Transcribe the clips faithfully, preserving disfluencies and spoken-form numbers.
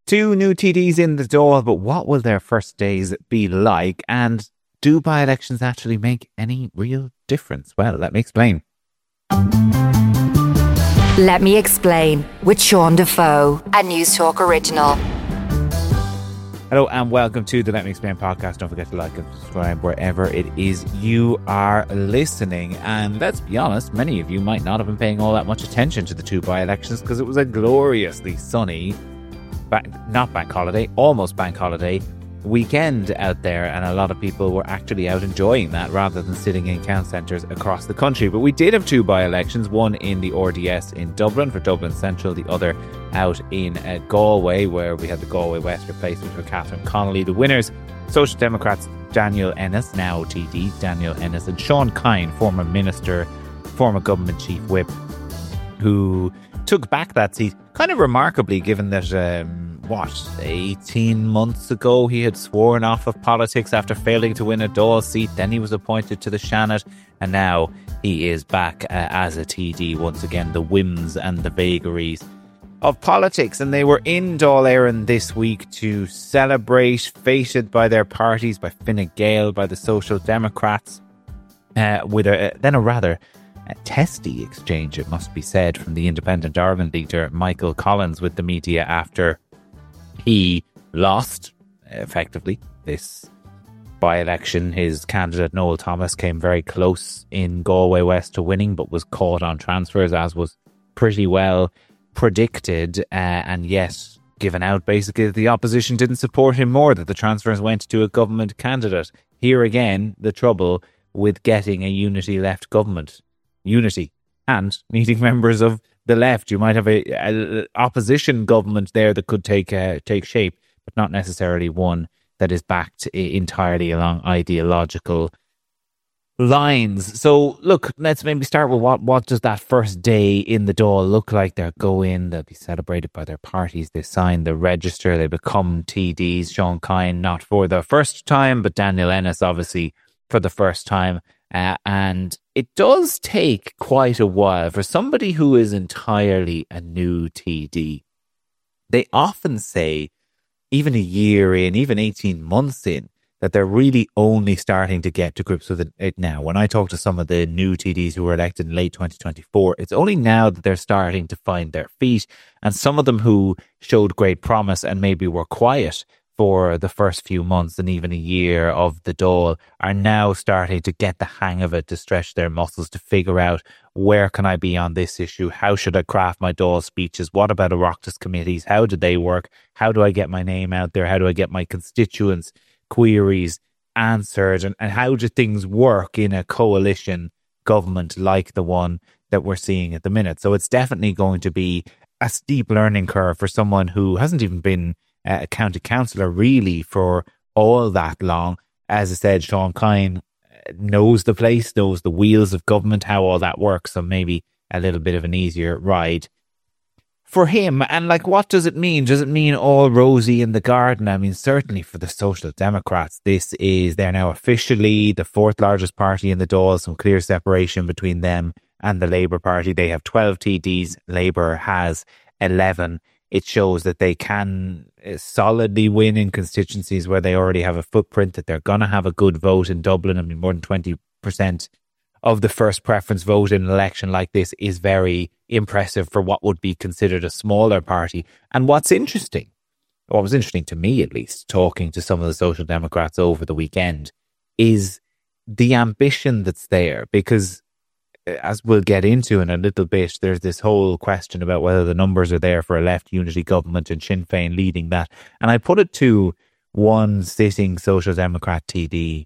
Two new T Ds in the door, but what will their first days be like? And do by-elections actually make any real difference? Well, let me explain. Let Me Explain with Sean Defoe, a News Talk original. Hello and welcome to the Let Me Explain podcast. Don't forget to like and subscribe wherever it is you are listening. And let's be honest, many of you might not have been paying all that much attention to the two by-elections because it was a gloriously sunny, back, not bank holiday, almost bank holiday weekend out there, and a lot of people were actually out enjoying that rather than sitting in count centres across the country. But we did have two by-elections, one in the R D S in Dublin for Dublin Central, the other out in uh, Galway, where we had the Galway West replacement for Catherine Connolly. The winners, Social Democrats Daniel Ennis, now T D Daniel Ennis, and Sean Kine, former minister, former government chief whip, who took back that seat, kind of remarkably, given that um, what, eighteen months ago he had sworn off of politics after failing to win a Dáil seat. Then he was appointed to the Seanad, and now he is back uh, as a T D once again. The whims and the vagaries of politics, and they were in Dáil Éireann this week to celebrate, feted by their parties, by Fine Gael, by the Social Democrats, uh, with a, then a rather a testy exchange, it must be said, from the Independent Ireland leader Michael Collins with the media after he lost, effectively, this by-election. His candidate, Noel Thomas, came very close in Galway West to winning, but was caught on transfers, as was pretty well predicted, uh, and yet given out basically that the opposition didn't support him more, that the transfers went to a government candidate. Here again, the trouble with getting a unity left government. Unity and needing members of the left. You might have a, a opposition government there that could take uh, take shape, but not necessarily one that is backed entirely along ideological lines. So look, let's maybe start with what what does that first day in the Dáil look like? They'll go in, they'll be celebrated by their parties, they sign the register, they become T Ds. Sean Kine not for the first time, but Daniel Ennis obviously for the first time. Uh, and it does take quite a while for somebody who is entirely a new T D. They often say, even a year in, even eighteen months in, that they're really only starting to get to grips with it now. When I talk to some of the new T Ds who were elected in late twenty twenty-four, it's only now that they're starting to find their feet. And some of them who showed great promise and maybe were quiet for the first few months and even a year of the Dáil are now starting to get the hang of it, to stretch their muscles, to figure out where can I be on this issue? How should I craft my Dáil speeches? What about Oireachtas committees? How do they work? How do I get my name out there? How do I get my constituents' queries answered? And, and how do things work in a coalition government like the one that we're seeing at the minute? So it's definitely going to be a steep learning curve for someone who hasn't even been a county councillor really for all that long. As I said, Sean Kine knows the place, knows the wheels of government, how all that works, so maybe a little bit of an easier ride for him. And like, what does it mean? Does it mean all rosy in the garden? I mean, certainly for the Social Democrats, this is, they're now officially the fourth largest party in the Dáil, some clear separation between them and the Labour Party. They have twelve T Ds, Labour has eleven. It shows that they can solidly win in constituencies where they already have a footprint, that they're going to have a good vote in Dublin. I mean, more than twenty percent of the first preference vote in an election like this is very impressive for what would be considered a smaller party. And what's interesting, what was interesting to me at least, talking to some of the Social Democrats over the weekend, is the ambition that's there. Because as we'll get into in a little bit, there's this whole question about whether the numbers are there for a left unity government and Sinn Féin leading that. And I put it to one sitting Social Democrat T D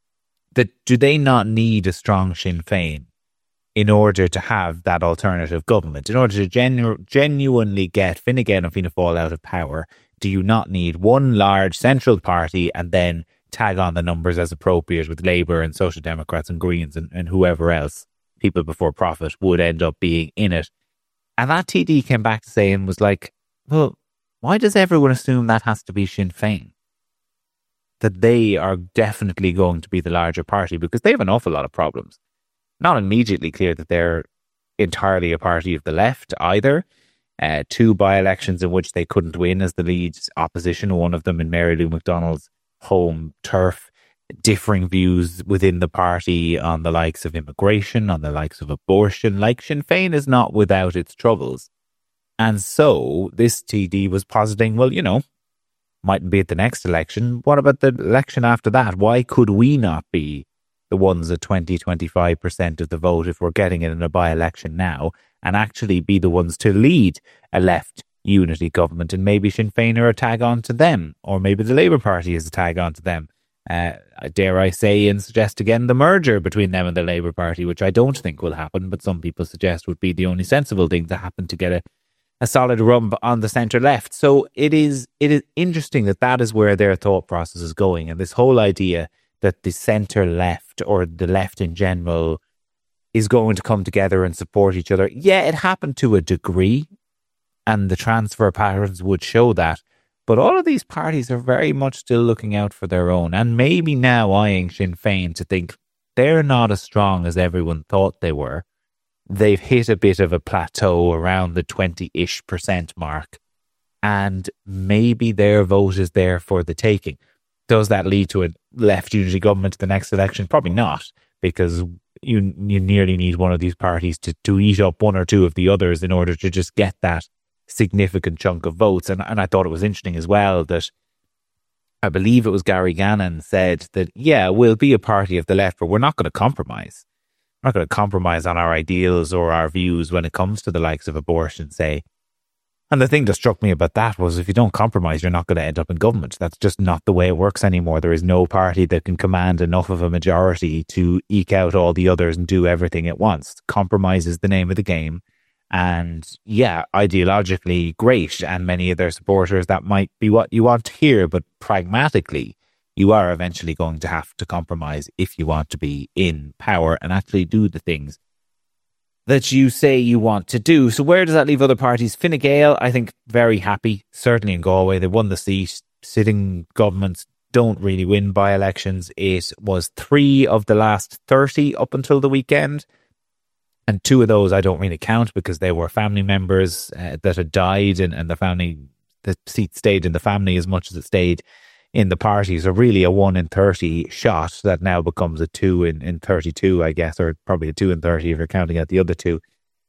that do they not need a strong Sinn Féin in order to have that alternative government? In order to genu- genuinely get Fine Gael and Fianna Fáil out of power, do you not need one large central party and then tag on the numbers as appropriate with Labour and Social Democrats and Greens and, and whoever else, people before profit, would end up being in it? And that T D came back to say and was like, well, why does everyone assume that has to be Sinn Féin? That they are definitely going to be the larger party, because they have an awful lot of problems. Not immediately clear that they're entirely a party of the left either. uh, two by-elections in which they couldn't win as the lead opposition, one of them in Mary Lou McDonald's home turf, differing views within the party on the likes of immigration, on the likes of abortion. Like, Sinn Féin is not without its troubles. And so this T D was positing, well, you know, mightn't be at the next election. What about the election after that? Why could we not be the ones at twenty, twenty-five percent of the vote if we're getting it in a by-election now, and actually be the ones to lead a left unity government? And maybe Sinn Féin are a tag on to them, or maybe the Labour Party is a tag on to them. Uh, dare I say and suggest again the merger between them and the Labour Party, which I don't think will happen, but some people suggest would be the only sensible thing to happen to get a a solid rump on the centre left. So it is it is interesting that that is where their thought process is going. And this whole idea that the centre left, or the left in general, is going to come together and support each other. Yeah, it happened to a degree, and the transfer patterns would show that. But all of these parties are very much still looking out for their own, and maybe now eyeing Sinn Féin to think they're not as strong as everyone thought they were. They've hit a bit of a plateau around the twenty-ish percent mark, and maybe their vote is there for the taking. Does that lead to a left unity government at the next election? Probably not, because you you nearly need one of these parties to, to eat up one or two of the others in order to just get that significant chunk of votes. And, and I thought it was interesting as well that I believe it was Gary Gannon said that, yeah, we'll be a party of the left, but we're not going to compromise. We're not going to compromise on our ideals or our views when it comes to the likes of abortion, say. And the thing that struck me about that was if you don't compromise, you're not going to end up in government. That's just not the way it works anymore. There is no party that can command enough of a majority to eke out all the others and do everything it wants. Compromise is the name of the game. And yeah, ideologically, great. And many of their supporters, that might be what you want to hear. But pragmatically, you are eventually going to have to compromise if you want to be in power and actually do the things that you say you want to do. So where does that leave other parties? Fine Gael, I think, very happy. Certainly in Galway, they won the seat. Sitting governments don't really win by-elections. It was three of the last thirty up until the weekend. And two of those I don't really count because they were family members uh, that had died, and, and the family, the seat stayed in the family as much as it stayed in the party. So really a one in thirty shot that now becomes a two in, in thirty-two, I guess, or probably a two in thirty if you're counting out the other two.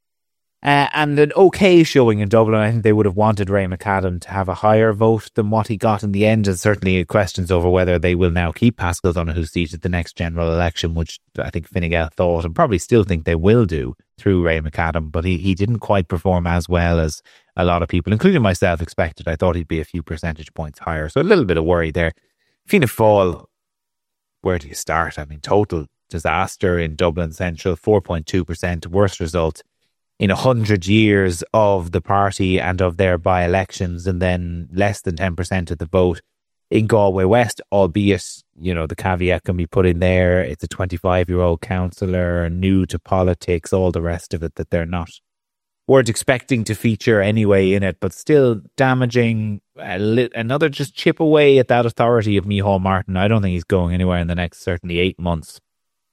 Uh, and an okay showing in Dublin. I think they would have wanted Ray McAdam to have a higher vote than what he got in the end, and certainly questions over whether they will now keep Paschal Donoghue's seat at the next general election, which I think Fine Gael thought and probably still think they will do through Ray McAdam, but he, he didn't quite perform as well as a lot of people, including myself, expected. I thought he'd be a few percentage points higher, so a little bit of worry there. Fianna Fáil, where do you start? I mean, total disaster in Dublin Central, four point two percent, worst result in a hundred years of the party and of their by-elections, and then less than ten percent of the vote in Galway West, albeit, you know, the caveat can be put in there. It's a twenty-five-year-old councillor, new to politics, all the rest of it, that they're not, weren't expecting to feature anyway in it, but still damaging a li- another just chip away at that authority of Micheál Martin. I don't think he's going anywhere in the next, certainly eight months,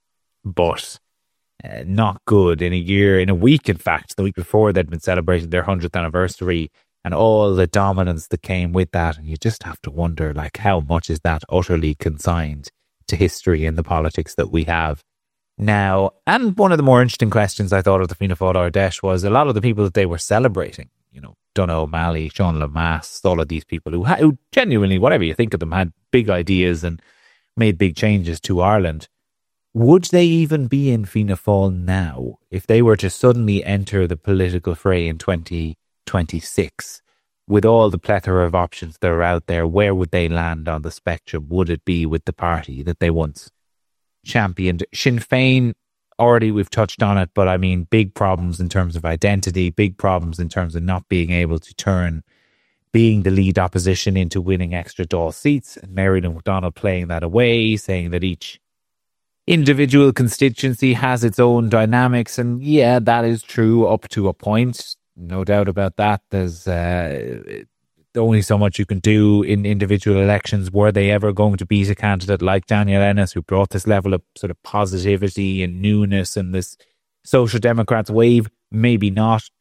but Uh, not good in a year, in a week, in fact, the week before they'd been celebrating their hundredth anniversary, and all the dominance that came with that. And you just have to wonder, like, how much is that utterly consigned to history and the politics that we have now? And one of the more interesting questions I thought of the Fianna Fáil Ardèche was a lot of the people that they were celebrating, you know, Donogh O'Malley, Sean Lemass, all of these people who, ha- who genuinely, whatever you think of them, had big ideas and made big changes to Ireland. Would they even be in Fianna Fáil now if they were to suddenly enter the political fray in twenty twenty-six with all the plethora of options that are out there? Where would they land on the spectrum? Would it be with the party that they once championed? Sinn Féin, already we've touched on it, but I mean, big problems in terms of identity, big problems in terms of not being able to turn being the lead opposition into winning extra Dáil seats, and Mary Lou McDonald playing that away, saying that each individual constituency has its own dynamics. And yeah, that is true up to a point. No doubt about that. There's uh, only so much you can do in individual elections. Were they ever going to beat a candidate like Daniel Ennis, who brought this level of sort of positivity and newness and this Social Democrats wave? Maybe not.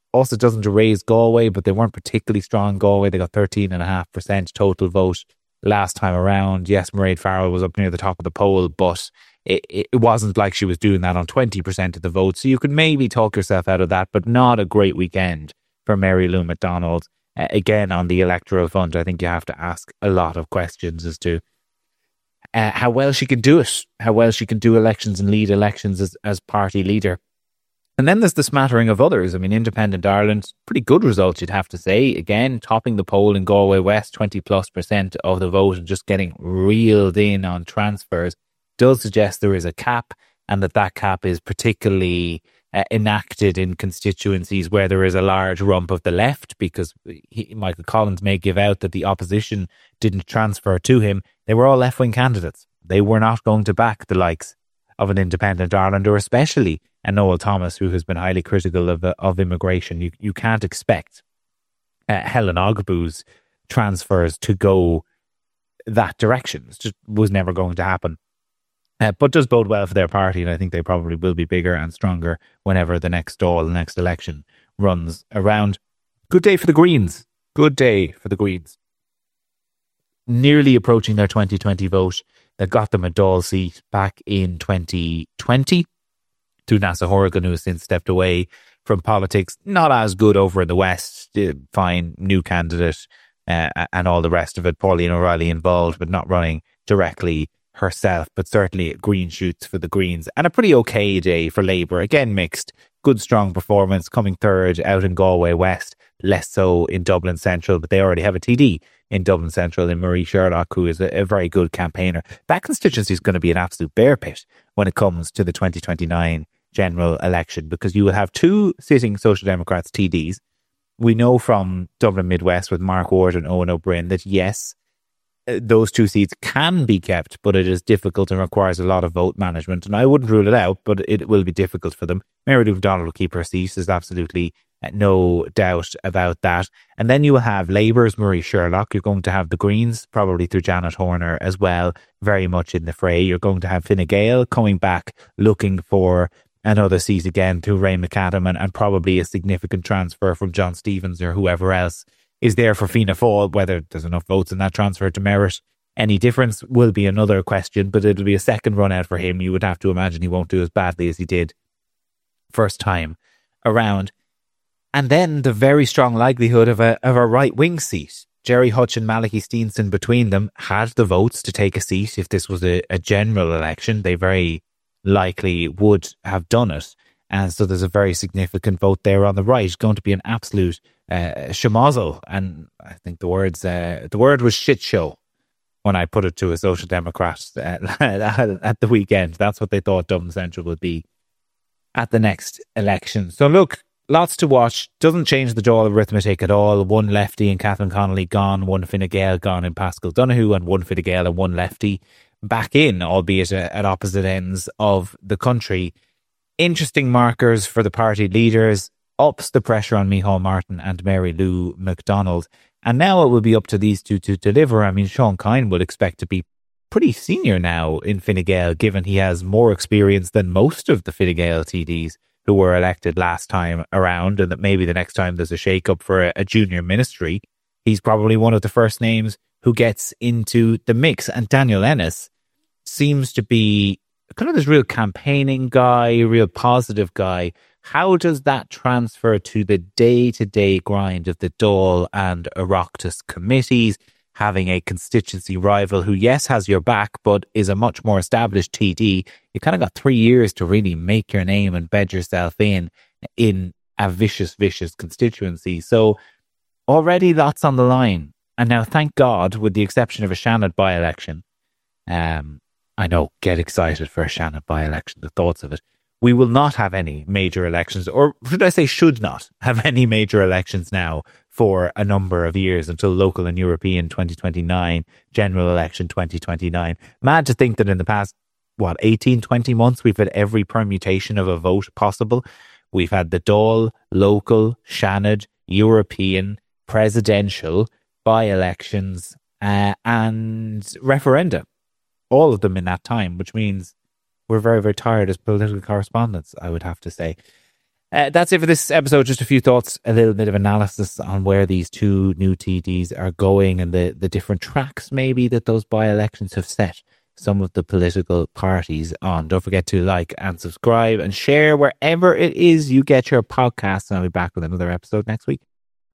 Also doesn't erase Galway, but they weren't particularly strong in Galway. They got thirteen point five percent total vote last time around. Yes, Mairead Farrell was up near the top of the poll, but it, it wasn't like she was doing that on twenty percent of the vote. So you could maybe talk yourself out of that, but not a great weekend for Mary Lou McDonald. Uh, again, on the electoral front, I think you have to ask a lot of questions as to uh, how well she can do it, how well she can do elections and lead elections as, as party leader. And then there's the smattering of others. I mean, Independent Ireland, pretty good result, you'd have to say. Again, topping the poll in Galway West, twenty plus percent of the vote, and just getting reeled in on transfers does suggest there is a cap, and that that cap is particularly uh, enacted in constituencies where there is a large rump of the left, because he, Michael Collins may give out that the opposition didn't transfer to him. They were all left-wing candidates. They were not going to back the likes of an Independent Ireland, or especially a Noel Thomas, who has been highly critical of uh, of immigration. You you can't expect uh, Helen Ogbu's transfers to go that direction. It just was never going to happen. Uh, but does bode well for their party, and I think they probably will be bigger and stronger whenever the next Dáil, the next election runs around. Good day for the Greens. Good day for the Greens. Nearly approaching their twenty twenty vote that got them a Dáil seat back in twenty twenty. To Neasa Hourigan, who has since stepped away from politics. Not as good over in the West. Fine, new candidate uh, and all the rest of it. Pauline O'Reilly involved, but not running directly herself. But certainly green shoots for the Greens. And a pretty okay day for Labour. Again, mixed. Good, strong performance. Coming third out in Galway West. Less so in Dublin Central. But they already have a T D in Dublin Central in Marie Sherlock, who is a, a very good campaigner. That constituency is going to be an absolute bear pit when it comes to the twenty twenty-nine general election, because you will have two sitting Social Democrats T Ds. We know from Dublin Midwest with Mark Ward and Owen O'Brien that yes, those two seats can be kept, but it is difficult and requires a lot of vote management. And I wouldn't rule it out, but it will be difficult for them. Mary Lou McDonald will keep her seat. There's absolutely no doubt about that. And then you will have Labour's Marie Sherlock. You're going to have the Greens, probably through Janet Horner as well, very much in the fray. You're going to have Fine Gael coming back, looking for another seat again through Ray McAdam, and, and probably a significant transfer from John Stevens or whoever else is there for Fianna Fáil. Whether there's enough votes in that transfer to merit any difference will be another question, but it'll be a second run out for him. You would have to imagine he won't do as badly as he did first time around. And then the very strong likelihood of a of a right-wing seat. Jerry Hutch and Malachy Steenson between them had the votes to take a seat if this was a, a general election. They very likely would have done it. And so there's a very significant vote there on the right. It's going to be an absolute uh, schmozzle. And I think the words uh, the word was shit show when I put it to a Social Democrat uh, at the weekend. That's what they thought Dublin Central would be at the next election. So look, lots to watch. Doesn't change the Dáil arithmetic at all. One lefty in Catherine Connolly gone, one Fine Gael gone in Pascal Donoghue, and one Fine Gael and one lefty back in, albeit at opposite ends of the country. Interesting markers for the party leaders, ups the pressure on Micheál Martin and Mary Lou McDonald. And now it will be up to these two to deliver. I mean, Sean Kine would expect to be pretty senior now in Fine Gael, given he has more experience than most of the Fine Gael T Ds who were elected last time around, and that maybe the next time there's a shake-up for a, a junior ministry, he's probably one of the first names who gets into the mix. And Daniel Ennis seems to be kind of this real campaigning guy, real positive guy. How does that transfer to the day-to-day grind of the Dáil and Oireachtas committees, having a constituency rival who, yes, has your back, but is a much more established T D? You kind of got three years to really make your name and bed yourself in, in a vicious, vicious constituency. So already lots on the line. And now, thank God, with the exception of a Shannon by-election, um, I know, get excited for a Shannon by-election, the thoughts of it. We will not have any major elections, or should I say should not have any major elections now for a number of years until local and European twenty twenty-nine, general election twenty twenty-nine. Mad to think that in the past, what, eighteen, twenty months, we've had every permutation of a vote possible. We've had the Dáil, local, Shannon, European, presidential, by-elections uh, and referenda. All of them in that time, which means we're very, very tired as political correspondents, I would have to say. Uh, that's it for this episode. Just a few thoughts, a little bit of analysis on where these two new T Ds are going and the, the different tracks maybe that those by-elections have set some of the political parties on. Don't forget to like and subscribe and share wherever it is you get your podcasts. And I'll be back with another episode next week.